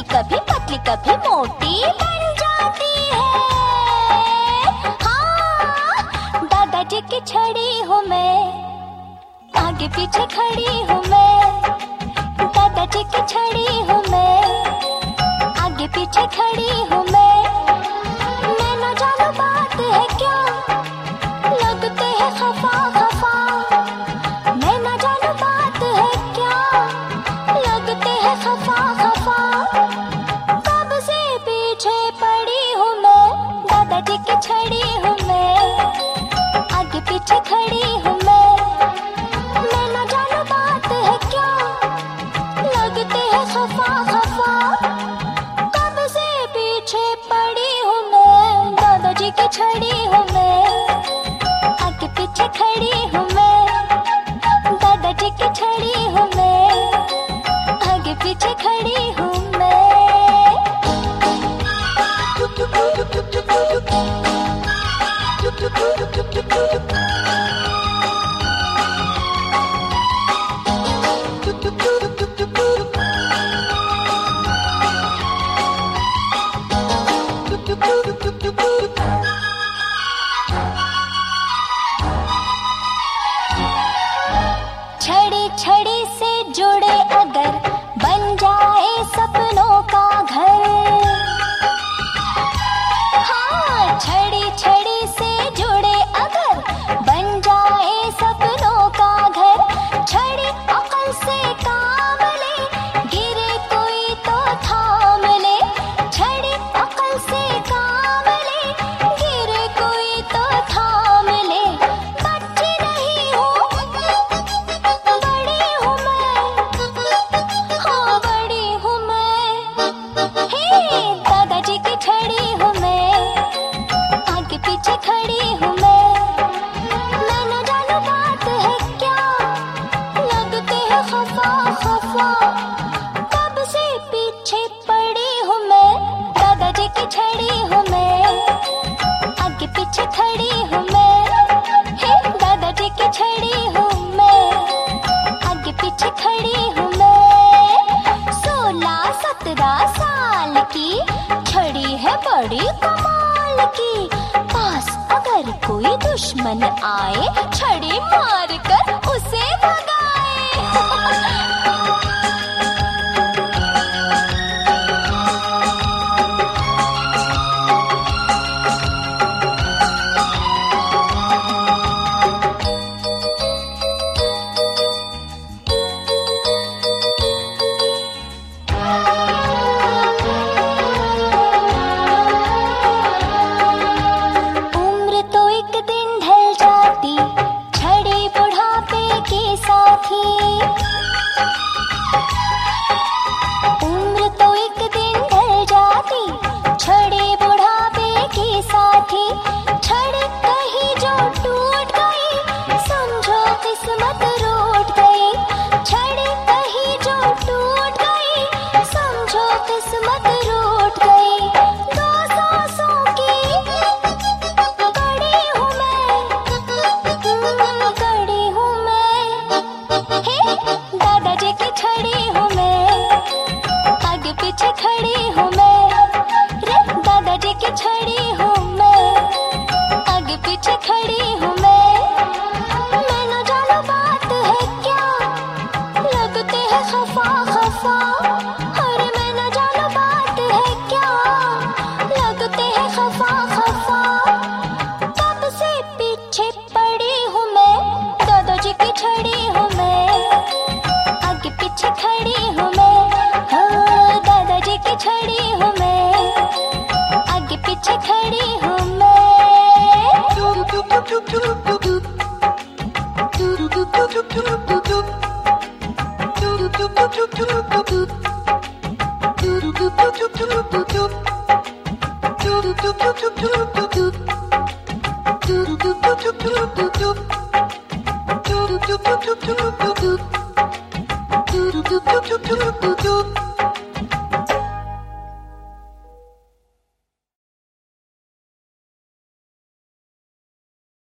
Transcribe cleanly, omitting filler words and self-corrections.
कभी पतली कभी मोटी बन जाती है। हाँ, दादाजी की छड़ी हूँ मैं, आगे पीछे खड़ी हूँ मैं। दादाजी की छड़ी हूँ मैं, आगे पीछे खड़ी हूँ मैं। मैं न जानू बात है क्या, लगते हैं खफा खफा। मैं न जानू बात है क्या, लगते हैं खफा खफा। कब से पीछे पड़ी हूँ मैं, दादाजी की छड़ी हूँ मैं, आगे पीछे खड़ी हूँ मैं। मैं न जानू बात है क्या, लगते हैं खफा खफा। कब से पीछे पड़ी हूँ मैं, दादाजी की छड़ी हूँ मैं, आगे पीछे खड़ी हूँ मैं। दादाजी की छड़ी हूँ मैं, आगे पीछे खड़ी हूँ मैं। छड़ी छड़ी से जुड़े अगर बन जाए सपनों का घर। हाँ, छड़ी छड़ी से जुड़े अगर बन जाए सपनों का घर। छड़ी अकल से काम ले, गिरे कोई तो थाम ले। छड़ी अकल से काम ले, गिरे कोई तो थाम ले। बच्ची नहीं हूँ, बड़ी हूँ मैं, हाँ बड़ी हूँ मैं। हे, दादाजी की छड़ी हूँ मैं, आगे पीछे खड़ी हूँ मैं। मैं न जानू बात है क्या, लगते हैं खफा खफा। कब से पीछे पड़ी हूँ मैं, दादाजी की छड़ी हूँ मैं, आगे पीछे खड़ी हूँ मैं। हे, दादाजी की छड़ी हूँ मैं, आगे पीछे खड़ी हूँ मैं। 16-17 साल की छड़ी है बड़ी कमाल की। पास अगर कोई दुश्मन आए, छड़ी मार कर उसे भगाए। उम्र तो एक दिन ढल जाती, छड़ी बुढ़ापे की साथी। उम्र तो एक दिन ढल जाती, छड़ी बुढ़ापे की साथी। छड़ी कहीं जो टूट गई, समझो किस्मत रूठ गई। छड़ी कहीं जो टूट गई, समझो किस्मत रूठ गई। 2 सांसों की कड़ी हूँ मैं, कड़ी हूँ मैं। हे, दादाजी की छड़ी हूँ मैं, आगे पीछे खड़ी हूँ मैं। रे, दादाजी की छड़ी हूँ मैं, आगे पीछे खड़ी हूँ मैं। मैं न जानू बात है क्या, लगते हैं खफा खफा। अरे मैं न जानू बात है क्या, लगते हैं खफा खफा। कब से पीछे पड़ी हूँ मैं, दादाजी की छड़ी हूँ मैं, आगे पीछे खड़ी हूँ मैं। हाँ, दादाजी की छड़ी हूँ मैं, आगे पीछे खड़ी हूँ मैं। do do do do do